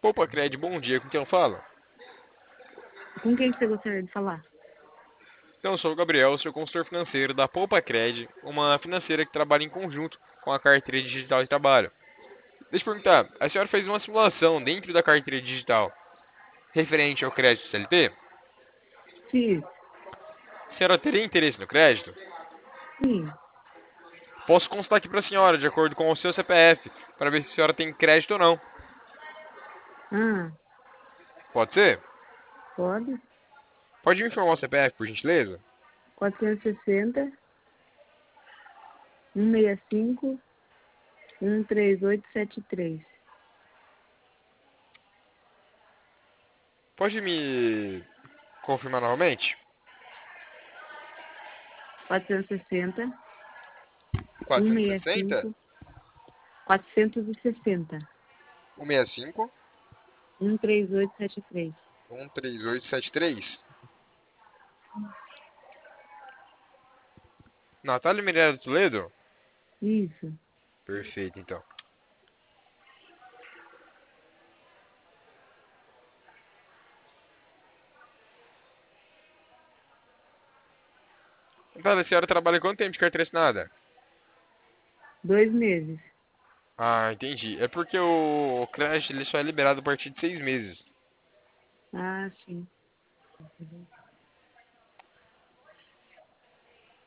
Opa, Cred, bom dia, com quem eu falo? Com quem que você gostaria de falar? Então, eu sou o Gabriel, sou consultor financeiro da Poupa Cred, uma financeira que trabalha em conjunto com a carteira digital de trabalho. Deixa eu perguntar, a senhora fez uma simulação dentro da carteira digital referente ao crédito CLT? Sim, A senhora teria interesse no crédito? sim. Posso constar aqui para a senhora, de acordo com o seu CPF, para ver se a senhora tem crédito ou não. Ah, Pode ser? pode? Pode me informar o CPF, por gentileza? 460, 165, 13873. Pode me confirmar novamente? 460, 460? 165, 460, 165? 13873. 13873? Natália Mirella Toledo? Isso. Perfeito, então. Natália, a senhora trabalha quanto tempo de carteira assinada? 2 meses. Ah, entendi. É porque o crédito ele só é liberado a partir de 6 meses. Ah, sim.